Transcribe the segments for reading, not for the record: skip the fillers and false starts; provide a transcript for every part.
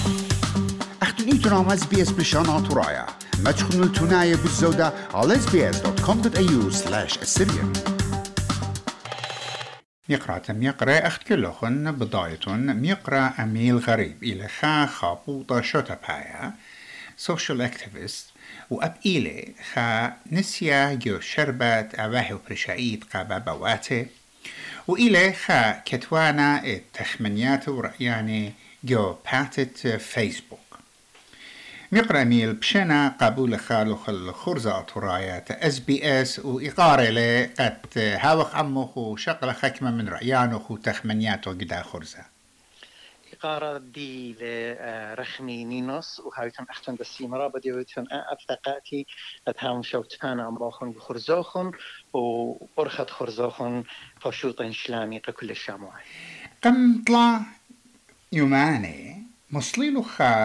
اختنيتنا مع SBS بشان ترايا ما تخنوا التناية بالزودة على sbs.com.au/assyrian. يقرأ أخت كلهن بداية يقرأ أميل غريب إلى خابوطة شوتابايا social activist وأب إلي نسيا جو شربت أواهو برشايد قابا بواته وإلي كتوانا التخمنيات ورأياني جو باتت فيسبوك مقرأ ميل بشنا قبول خالوخ الخرزة أطرايات SBS وإقارة لي قد هاوخ عموخ وشغل خكمة من رأيانوخ وتخمنيات وقدا خرزة إقارة دي لرخمي نينوس وهاوتن أختن بالسيمرا بدي ويتن أفتقاتي أتهاون شوتفانا أمباخن بخرزوخن وأرخد خرزوخن فشوطن شلامي كل الشاموعي قم طلع يوماني مصليلو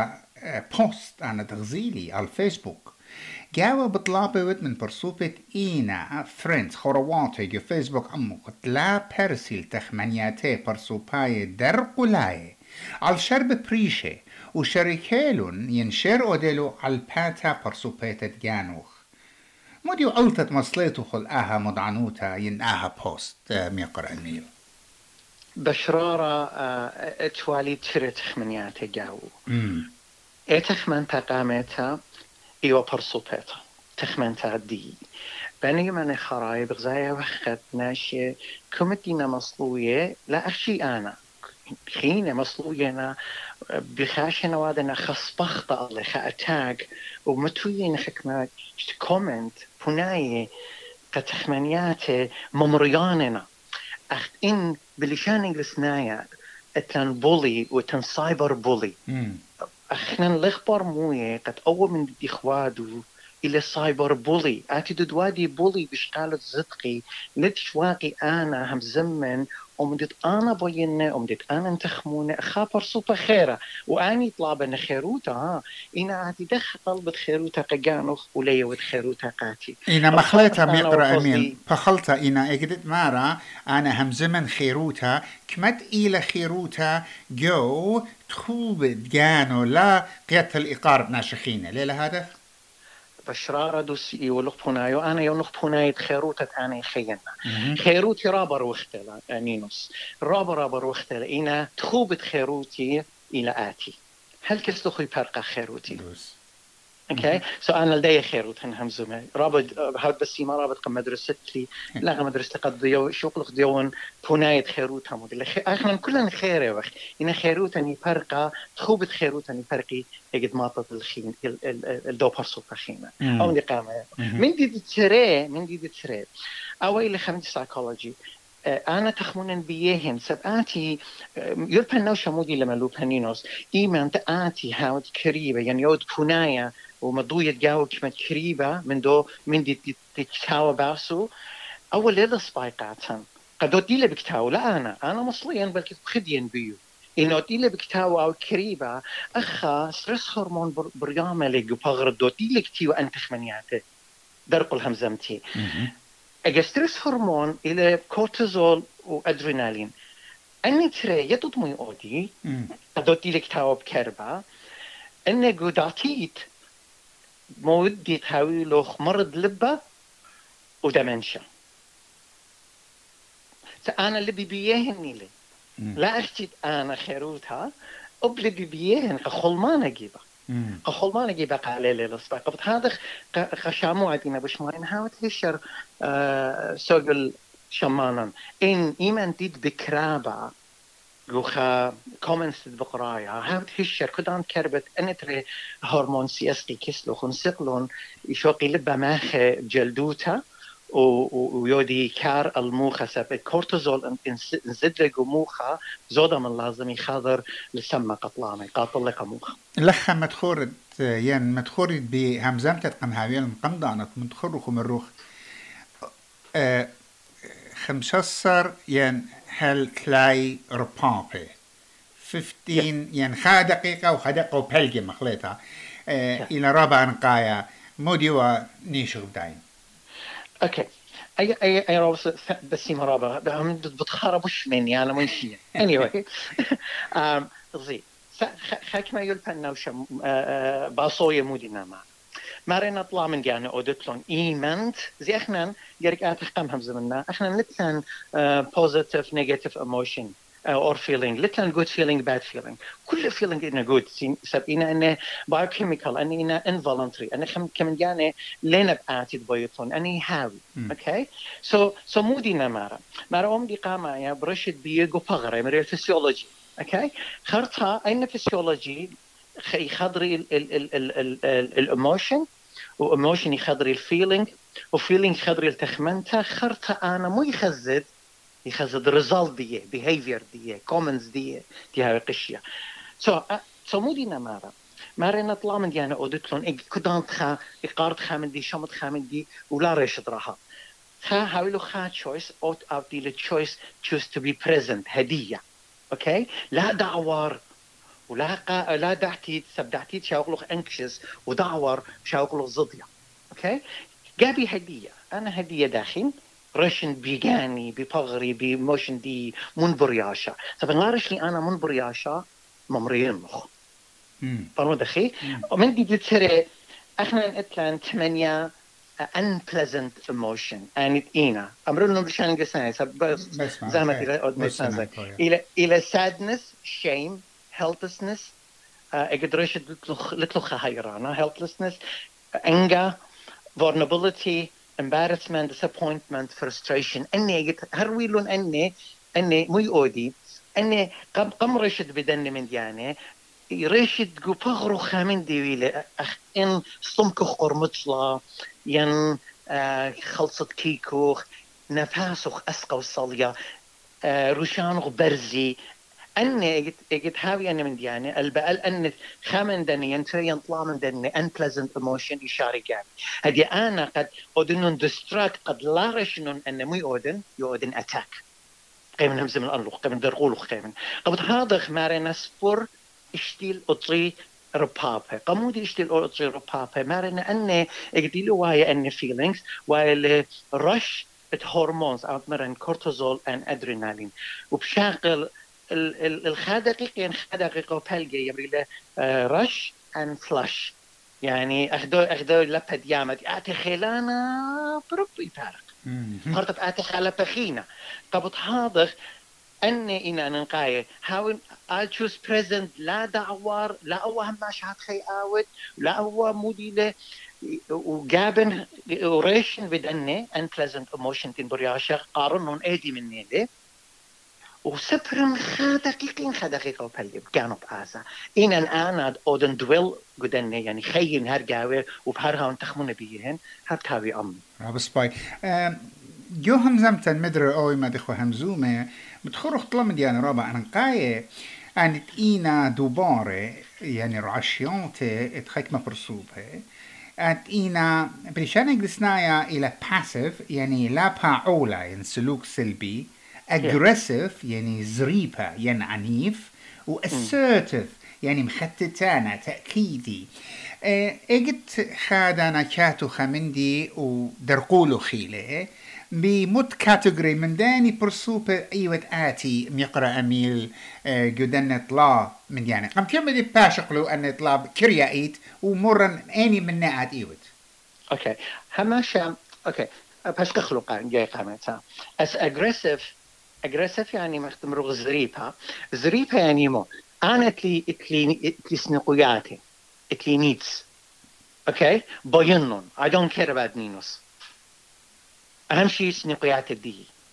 بوست أنا تغزيلي على الفيسبوك جاوب بطلابة من برسوبة إينا فريندز خرواتي جو فيسبوك أمو قتلا برسيل تخمنياتي برسوباي درقلاي على شرب بريشة وشركيلون ينشر أوديلو على الباتا برسوبيتة جانوخ موديو قلتت مصليتو خلقاها مضعنوتا ينقاها بوست ميقرأ الميل بشرارة اتوالي تشري تخمنياتي جاو تخمنتا قامتا إيوه برسوبيتا تخمنتا دي بني من خرايب غزايا وخت ناشي كومتينا مصلوية لا أخشي أنا خينا مصلوينا بخاشنا وادنا خصبخت الله خأتاق ومتوين حكمة كومنت بناية كتخمنيات ممرياننا أخت إن بلشان إنجلسنايا اتلان بولي وتن سايبر بولي احنا الاخبار مويه قد اول من اخوادو الى سايبر بولي اتي دوادي بولي بشقالة زدقي لتشواقي انا هم زمن ومدت انا بينا ومدت انا انتخمونه خابر سوبر خيره واني طلابه خيروتا انا اتي دخ طلبت خيروتا قجانوخ ولي ود خيروتا قاتي إنا مخلطة ميقرأ أميل فخلطة إنا اجدت مارا أنا هم زمن خيروتا كمت إلى خيروتا جو تخوبت جانو لا قيادة الإقارب ناشخينة ليلة هذا بشرارة دوسي ولق بونايو أنا يونق بونايت خيروتة أنا خينا خيروتي رابر وختلا نينوس رابر وختلا إنا تخوبت خيروتي إلى آتي هل كسلخي برقة خيروتي اوكي سو انا لدي خيروت همزمه رابط هاد بس ما رابط مدرستي لا مدرستي قد ديو شغل ديون بنايه خيروت هم احنا كلنا خير يا اخي ان خيروت اني فرقه تخوبت خيروت اني فرقي قد ما الخين الدو برسو خيمه او نقامه من دي تري اويل خمس سايكولوجي أنا تخمن بيهن سبآتي يربن نوشة مودي لما لوبانينوس إيمان تآتي هاود كريبة يعني يود بناية ومضوية جاو كمان كريبة من دي تتكاوى باسو أول ليلة سبايقاتن قدو ديلة بكتاو لا أنا مصليا بل خديا بيو إنه ديلة بكتاو أو كريبة أخا ستريس هرمون بريامة لقو بغردو ديلة كتيو أن تخمنياته درق الهمزمتي أجستريس هرمون إلى كورتيزول وأدرينالين أني ترى يتطمي أودي أدوتي لك تاوب كربا أن جوداتيت مودي تهاوي له مرض لبة ودمنشا فأنا اللي بيبيهن لي لا أختي أنا خيروتها أبلي بيبيهن خلمان أجيبه خلمان أجيبه قالي لي الأسباق بس هذا خشامو عدينا بشمارين هاوت هشر سوق الشمانا إن إيمان ديد بكرابة جوخا كومنس بقرايا هاوت هشر كدان كربت أنتري هرمون سياسي كسلو خنسقلون يشوقي لبا ماخ جلدوتا ويودي كار الموخة سبب كورتيزول نزد موخة زودا من لازم يخاضر لسما قطلاني قاطل لك موخة لخا مدخورت ين مدخورت بهمزمتة قمهاوية المقمضانة مدخوركم الروخ 15 ين هل تلاي ربابي 15 ين خا دقيقة وخا دقيقة وبهلجي مخليتها إلى رابع نقايا موديوا نيشغ داين اوكي اي روس بس مرابا بتخرب وش مني انا من شيء anyway زي خاك ما يلبنا وشم باصوية مودينا مارينا طلع من جانا أودتلون إيمانت زي إحنا جرك أتخم همزة منا إحنا لتلن positive negative emotion or feeling لتلن good feeling bad feeling كل feeling إنه good سبينا إنه biochemical إنه involuntary إنه كم جانا لنا بآتي بيوتون إنه هاوي okay so مودينا مارا أم دي قامة يا برشد بيجو بغرة مريل physiology okay خرطها أين physiology يخضري الإيموشن وإيموشن يخضري الفيلينج وفيلينج يخضري التخمنته خرطة أنا مو يخزد ريزالت دي behavior دي كومنز دي هاي قشية so مو دينا مارا نطلع من دي أنا أودتلون كدانت خا إقارت خا من دي شمت خا من دي ولا ريشد راها هاويلو خا choice أو دي choice choose to be present هدية okay لا دعوار ولا دعتي سبدعتي شاوقلوخ انكشس ودعور شاوقلوخ ضديا اوكي جابي هديه انا هديه داخل رشن بيجاني ببغري بموشن دي منبرياشا فبنعرش لي انا منبرياشا ممرين مخ فانو دخي ومن دي ترى احنا نتلان 8 unpleasant emotion and إينا أمرنا بشان قصنا زعمت إلى sadness shame helplessness اقدرش لتلخ هايرانا helplessness anger vulnerability embarrassment disappointment frustration اني هرويلون اني مو يودي اني قم رشد بدن من ديانه رشد جو بغرو خامن ديويله ان صمكو قرمطلا ين خلصت كيكوخ نفاسخ اسقى وصليا روشانغ برزي أني أجد هاوي أنا من ديانة البقال أن خامن دني ينتري ينطلع من دني unpleasant emotion يشارك يعني هدي أنا قد أودنون distract قد لا رشنون أن مو يودن attack قيمن همزة من الأنلوخ قيمن درقولوخ قيمن قبط هذا مارينا سبور اشتيل أطري ربابة قمودي اشتيل أطري ربابة مارينا أني أجديلو واي أني feelings واي rush الهرمونز أمرن كورتيزول and أدرينالين وبشاغل الخادقيقين خادقيقو بلقي يبري له رش and flush يعني أخذوا لبد يامد أعطي خيلانا برب يفارق هرتب أعطي خلا بخينا قبط هذا أني إنا ننقاية how I choose present لا دعوار لا أوه ماش هاتخي آود لا أوه موديله وجابن وريشن بدأني unpleasant emotion تنبرياشا قارنون أيدي مني ليه وسبرن خدقيقة وبلي كانوا بآسا إن أنا أودن دويل قدني يعني خيين هرجاوي وبهرها تخمون بيهن هركاوي أمي رابس باي جو همزمتن مدر أوي ما دخو همزومة بتخرج طلم ديان رابع أنا قاية أن إينا دوباره يعني رعشيونته اتخيك مفرصوبه أن إينا بريشان جلسنايا إلى passive يعني لا باعولة يعني سلوك سلبي aggressive يعني زريبة يعني عنيف و assertive يعني مختتانة تأكيدي اجت خادانا كاتو خمندي ودرقولو خيله بمت كاتيجوري من داني برسوبة ايوت آتي ميقرأ اميل جدن اطلا من يعني قم كم دي باشقلو ان اطلا كريا ايت ومرن اني من ناعت ايوت اوكي هماشا اوكي باشق خلقان جاي قامتها as aggressive يعني مختمرو زريبها يعني مو أنا اتلي سنقياتي اتلي نيتس okay بينون I don't care about نينوس أهم شيء سنقياتي دي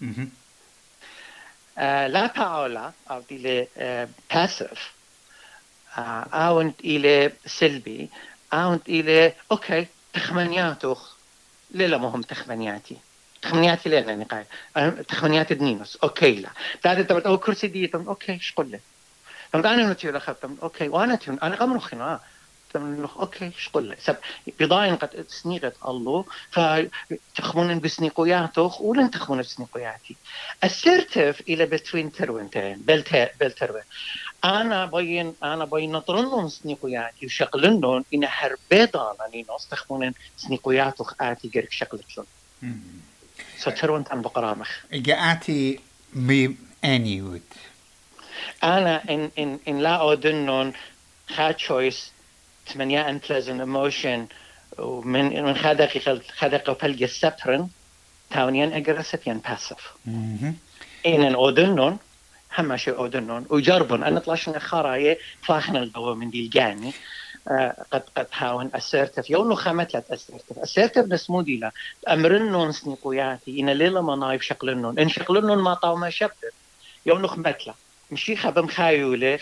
لا باولا أو دي passive أونت إلى سلبي أونت إلى أوكي تخمنياتوخ لا مهم تخمنياتي لنا نقاي تخمنيات دنينوس اوكي لا بعد انت او كرسي دي اوكي شقول له انا نتي لا خفت اوكي وانا انا قمر خنا اوكي شقول له سب بضاين قد سنيقه الله فتخمون بسنيقياته ولن تخمون بسنيقياتي assertive الى بتوين تروينتين بلتر انا بين نطرنون سنيقياتي وشغلنون ان هربيدان نينوس تخمون سنيقياته اتي غير شغلتلون سترون تن بقرامخ جاءتي مي انيوت أنا إن لا أدنون خا تشويس 8 unpleasant emotion ومن خادق بلج السبرن تاونيان أجرسف ين باسف إن أدنون هم شيء أدنون وجربون أنا طلعنا خراية فاحنا الجو من دي الجاني قد هاون أسرتف يونو خمتلت أسرتف نسمودي لا أمرنون سنقوياتي إن ليلة ما نايف شكلنون إن شكلنون ما طاو ما شبت يونو خمتلا مشي خبم خايولة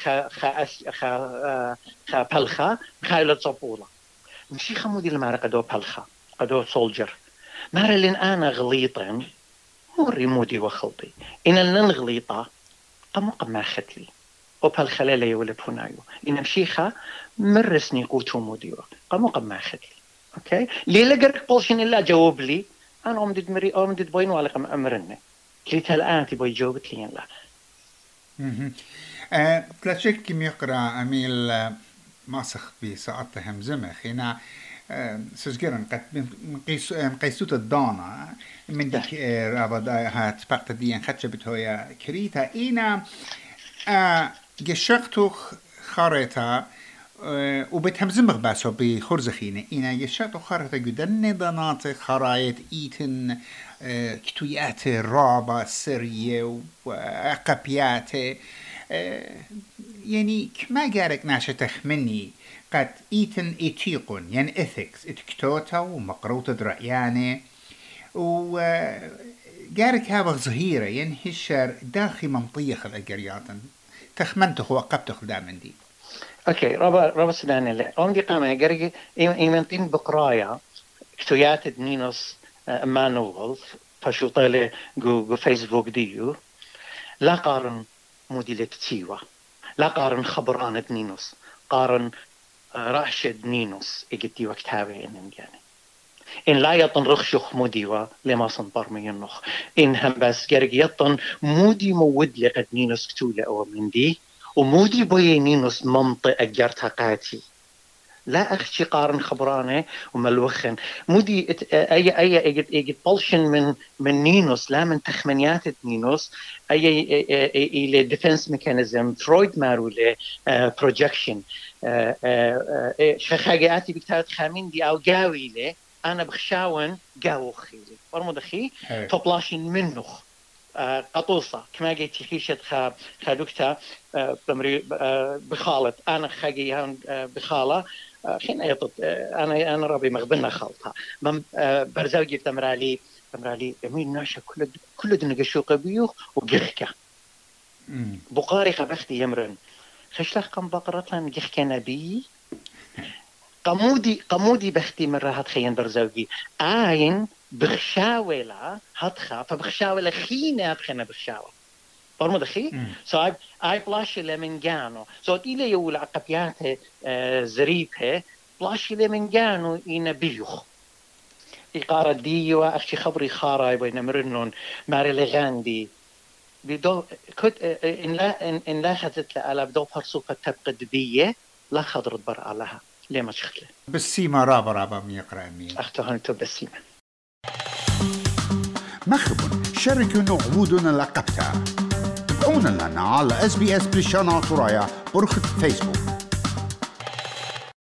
خا بلخا خايولة صبولة مشي خمودي لما قدو بلخا قدو سولجر مارلين أنا غليطن موري مودي وخلطي إن النغليطة قمق ما ختلي وبالخلالة يولب هنايو إن مشيخة مرسني قوتو موديو قمق ما ختلي أوكي ليه لقرق بولشين إلا جاوب لي أنا أمدد بوينو على قم أمرني كليت الآن تبوي جاوبت لي لا تلاشيك كم يقرأ أميل ماسخ بساعته همزمخ هنا سجرن قد من قيسوت الدانا من ديك رابط هات بقت ديان خدشبت هويا كريتا إينا جشقتوخ خارطة وبتهمزمغ باسو بخرزخينة إينا جشقتوخ خارطة جدن دانات خرايط إيتن كتويات رابع سرية وعقبيات يعني كما جارك ناشة تخمني قد إيتن إتيقون يعني إثكس إتكتوتا ومقروطة رأيانة وجارك هذا ظهيرة يعني هالشر داخل منطيخ الأجرياتن تخمنته وقبته دائما دي أوكي رابع سدانة لا عندي قامة جارك إيمانتين بقرايا كتويات دنينوس مانوغل فشوطالي جو فيسبوك ديو لا قارن موديلة تيوا لا قارن خبران دنينوس قارن راشد نينوس إجتي وقت هاوي إنهم يعني إن لا يطن رخشوخ موديوا لما صنبر مينوخ إنهم بس جرق يطن مودي مود لقد نينوس كتولة أو من دي ومودي بوي نينوس منطق أجرتها قاتي لا أخشي قارن خبرانه وملوخن مودي أي بولشن من نينوس لا من تخمنيات نينوس إلى ديفنس ميكانيزم فرويد مارو له بروجكشن خاجاتي بكتابة خامين دي أو جاوي له أنا بخشاون جاو خيلي برمودخي فبلاشين منخ قطوصة كما قلت خيشة خادوكتا بخالط أنا خاجيان بخالة خينا يطط أنا ربي مغبنا خالطها من برزوجي تمرالي مين ناشا كل دنقشو قبيوخ وجخكا بقاري خبختي يمرن خشلخ كم بقرة جخكا نبي قمودي بختي مرة هتخين برزوجي آين بخشاولة هتخا فبخشاولة خينا هتخينا بخشاولة فرمو دخي so I بلاشي لمنجانو so إلي يقول عقبياته زريبه بلاشي لمنجانو إنا بيوخ إقارة ديوة أخشي خبري خاراي بين مرنون ماري لغاندي بدو كنت إن لا خذت على بدو فرصوفة تبقى دبية لا خضرت برا لها ليه ما شخله بالسيما رابا ميقرأ مين أختهن تو بالسيما مخبون شاركونا عبودنا لقبتها تابعونا لنا على SBS بريشانا طرايا برخة فيسبوك